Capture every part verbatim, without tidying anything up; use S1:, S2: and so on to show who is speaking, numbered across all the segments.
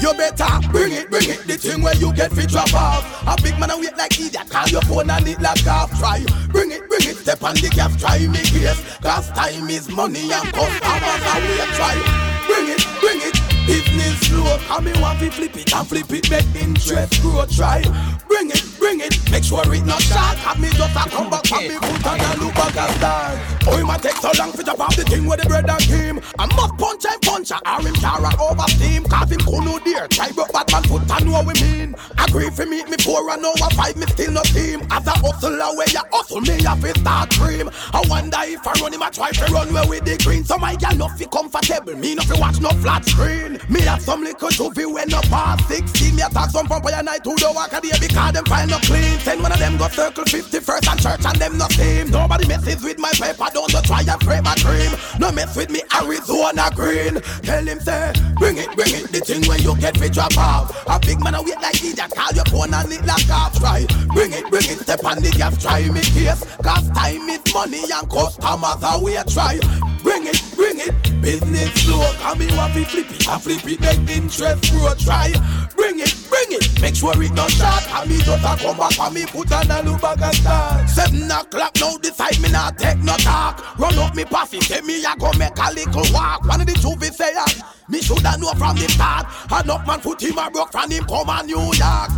S1: You better bring it, bring it. The thing where you get fit drop off. A big man a wait like idiot. Call your phone and it like off. Try, bring it, bring it. Step on the gas, try me case. Cause time is money and customers are wait. Try, bring it, bring it. Business slow, come me want to flip it and flip it, make interest grow. Try, bring it, bring it, make sure it not short. Have me just a come back and me put on and look back and start. Oh, it might take so long to jump off the thing with the bread and cream. I must punch and punch or him Tara over steam. Cause him could no dear, try but bad man put on what we mean. Agree for meet me four and over five, me still no team. As a hustler where you hustle me, you fi start cream. I wonder if I run him, I try to run where with the green. So my girl no fi comfortable, me no fi watch no flat screen. Me have some little juvie when no past sixteen. Me attack some vampire night who don't walk a day because them find no clean. Send one of them go circle fifty-first and church and them no steam. Nobody messes with my paper, don't go try and frame my cream. No mess with me Arizona green. Tell him say, bring it, bring it. The thing when you get me drop off. A big man a wait like idiot, call your phone and it like off. Try, bring it, bring it. Step on the gas, try me case. Cause time is money and customers are wait. Try, bring it, bring it. Business slow, come in want to flip it. I flip it, make interest grow. Try, bring it, bring it. Make sure it not short. And me just a come back and me put on a look back and start. Seven o'clock now decide me not take no talk. Run up me puffy, say me I go make a little walk. One of the two be say that me shoulda know from the start. Enough man foot him a broke from him come on New York.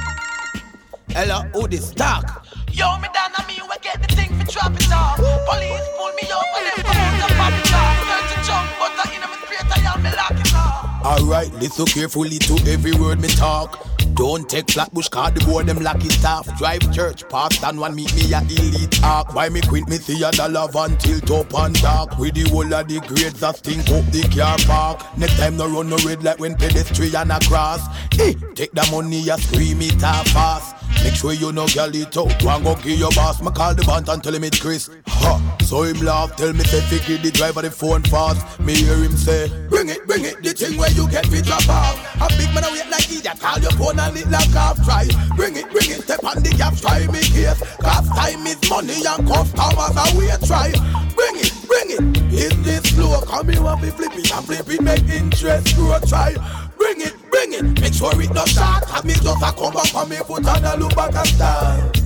S1: Hello, who this talk?
S2: Yo, me down on me, we get the thing for drop it off. Police pull me over, them come out and pop it off. Learn to jump, but I in my spirit, I am me lock it off.
S1: Alright, listen carefully to every word me talk. Don't take Flatbush car, the board them lock it off. Drive church, past and one meet me a elite talk. Buy me quint, me see a dollar van tilt up and dark. With the whole of the grades that stink up the car park. Next time no run no red like when pedestrian a cross. Hey, take the money and scream it off fast. Make sure you know girl it out. One go give your boss, me call the band and tell him it's Chris. Ha! So him laugh, tell me say figure the driver the phone fast. Me hear him say, bring it, bring it, the thing where you get me drop off. A big man a wait like idiot, call your phone and it like off. Try, bring it, bring it, step on the gas, try me case. Cause time is money and customers are wait. Try, bring it, bring it. Is this slow? Come here and be flip it and flip it, make interest grow. Try, bring it, bring it. Make sure it not short. Have me just a come back and me put on a look back and start.